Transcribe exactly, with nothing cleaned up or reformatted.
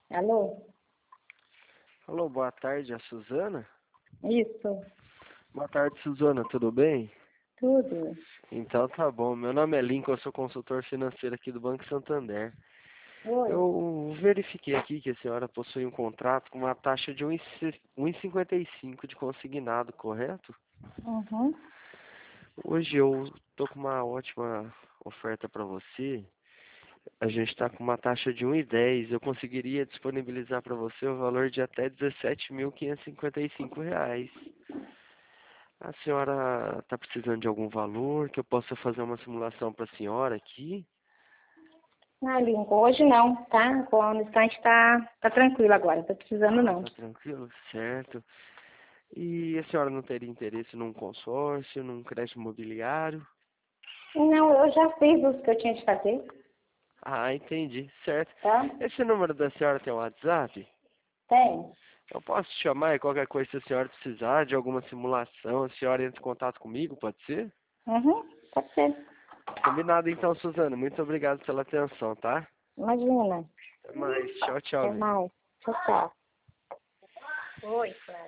Alô? Alô, boa tarde, a Suzana? Isso, Boa tarde, Suzana, tudo bem? tudo. Então tá bom, meu nome é Lincoln, eu sou consultor financeiro aqui do Banco Santander. Oi. Eu verifiquei aqui que a senhora possui um contrato com uma taxa de um vírgula cinquenta e cinco de consignado, correto? Uhum. Hoje eu tô com uma ótima oferta para você. A gente está com uma taxa de um vírgula dez. Eu conseguiria disponibilizar para você o valor de até dezessete mil quinhentos e cinquenta e cinco reais. A senhora está precisando de algum valor que eu possa fazer uma simulação para a senhora aqui? Ah, Lincoln, hoje não, tá? O instante tá, tá tranquilo agora, não tô precisando Ah, não. tá tranquilo, certo. E a senhora não teria interesse num consórcio, num crédito imobiliário? Não, eu já fiz os que eu tinha de fazer, Ah, entendi, certo. tá? Esse número da senhora tem um WhatsApp? Tem. Eu posso te chamar e qualquer coisa, se a senhora precisar de alguma simulação, a senhora entra em contato comigo, pode ser? Uhum, pode ser. Combinado então, Suzana. Muito obrigado pela atenção, tá? Imagina. Até mais. Tchau, tchau, Até Lê. mais. Tchau, tchau. Oi, Clara.